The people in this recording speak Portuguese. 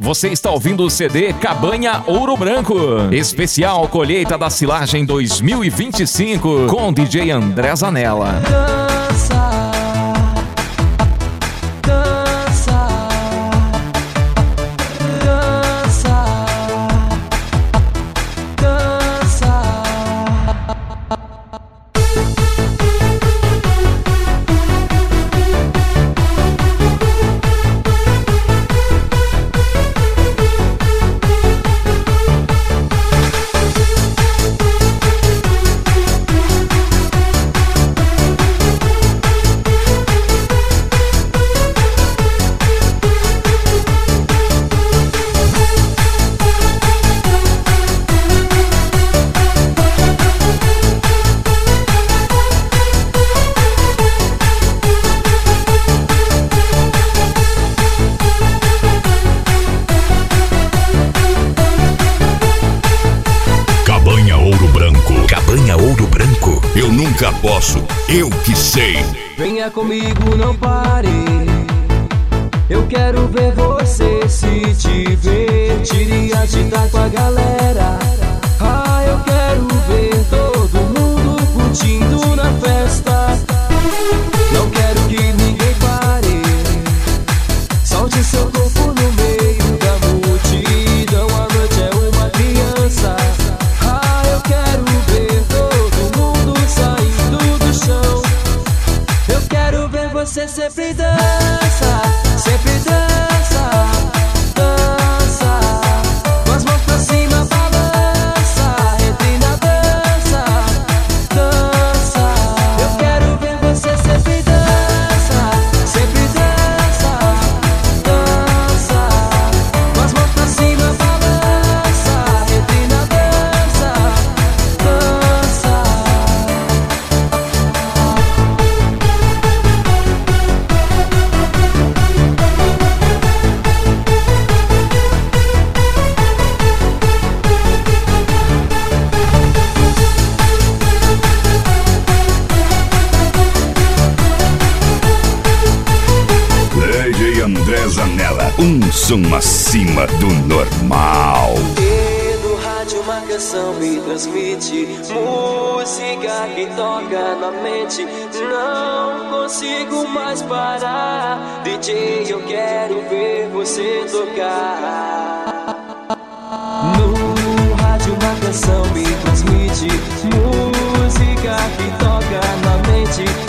Você está ouvindo o CD Cabanha Ouro Branco, especial colheita da silagem 2025, com DJ André Zanella. Eu nunca posso, eu que sei. Venha comigo, não pare. Eu quero ver você se divertir com a galera. Ah, eu quero ver todo mundo curtindo na festa. Não quero que ninguém pare. Solte seu corpo no meio da multidão. A noite é uma criança. Ah, eu quero ver todo mundo saindo do chão. Eu quero ver você sempre dança, sempre dança, dança. Com as mãos pra cima, balança, entre na dança, dança. Eu quero ver você sempre dança, sempre dança, dança. Com as mãos pra cima, balança, entre na dança, dança. DJ André Zanella, um som acima do normal. E no rádio uma canção me transmite música que toca na mente. Não consigo mais parar. DJ, eu quero ver você tocar. No rádio uma canção me transmite música que toca na mente.